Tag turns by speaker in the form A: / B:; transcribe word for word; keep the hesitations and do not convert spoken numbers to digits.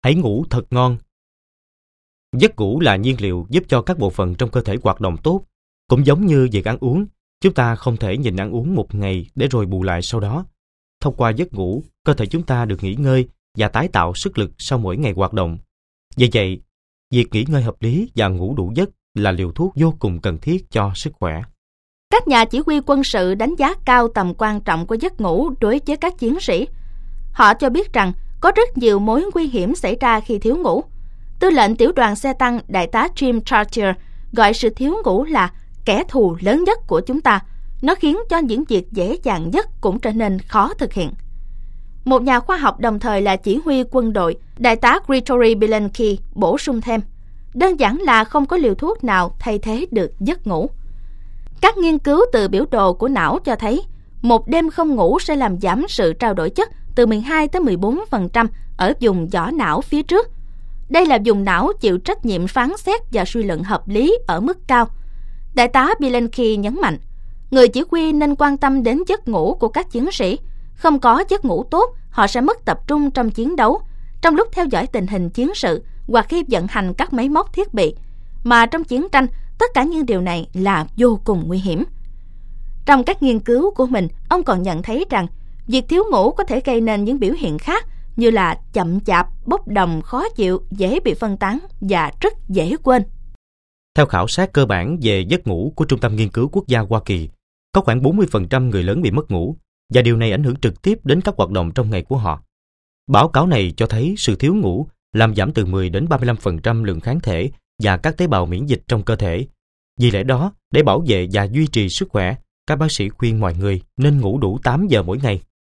A: Hãy ngủ thật ngon. Giấc ngủ là nhiên liệu giúp cho các bộ phận trong cơ thể hoạt động tốt. Cũng giống như việc ăn uống, chúng ta không thể nhịn ăn uống một ngày để rồi bù lại sau đó. Thông qua giấc ngủ, cơ thể chúng ta được nghỉ ngơi và tái tạo sức lực sau mỗi ngày hoạt động. Vì vậy, việc nghỉ ngơi hợp lý và ngủ đủ giấc là liều thuốc vô cùng cần thiết cho sức khỏe.
B: Các nhà chỉ huy quân sự đánh giá cao tầm quan trọng của giấc ngủ đối với các chiến sĩ. Họ cho biết rằng có rất nhiều mối nguy hiểm xảy ra khi thiếu ngủ. Tư lệnh tiểu đoàn xe tăng đại tá Jim Chartier gọi sự thiếu ngủ là kẻ thù lớn nhất của chúng ta. Nó khiến cho những việc dễ dàng nhất cũng trở nên khó thực hiện. Một nhà khoa học đồng thời là chỉ huy quân đội, đại tá Grigory Bilenki bổ sung thêm, đơn giản là không có liều thuốc nào thay thế được giấc ngủ. Các nghiên cứu từ biểu đồ của não cho thấy, một đêm không ngủ sẽ làm giảm sự trao đổi chất từ mười hai tới mười bốn phần trăm ở vùng vỏ não phía trước. Đây là vùng não chịu trách nhiệm phán xét và suy luận hợp lý ở mức cao. Đại tá Bilenki nhấn mạnh, người chỉ huy nên quan tâm đến giấc ngủ của các chiến sĩ. Không có giấc ngủ tốt, họ sẽ mất tập trung trong chiến đấu, trong lúc theo dõi tình hình chiến sự hoặc khi vận hành các máy móc thiết bị. Mà trong chiến tranh, tất cả những điều này là vô cùng nguy hiểm. Trong các nghiên cứu của mình, ông còn nhận thấy rằng việc thiếu ngủ có thể gây nên những biểu hiện khác như là chậm chạp, bốc đồng, khó chịu, dễ bị phân tán và rất dễ quên.
A: Theo khảo sát cơ bản về giấc ngủ của Trung tâm Nghiên cứu Quốc gia Hoa Kỳ, có khoảng bốn mươi phần trăm người lớn bị mất ngủ, và điều này ảnh hưởng trực tiếp đến các hoạt động trong ngày của họ. Báo cáo này cho thấy sự thiếu ngủ làm giảm từ mười đến ba mươi lăm phần trăm lượng kháng thể và các tế bào miễn dịch trong cơ thể. Vì lẽ đó, để bảo vệ và duy trì sức khỏe, các bác sĩ khuyên mọi người nên ngủ đủ tám giờ mỗi ngày.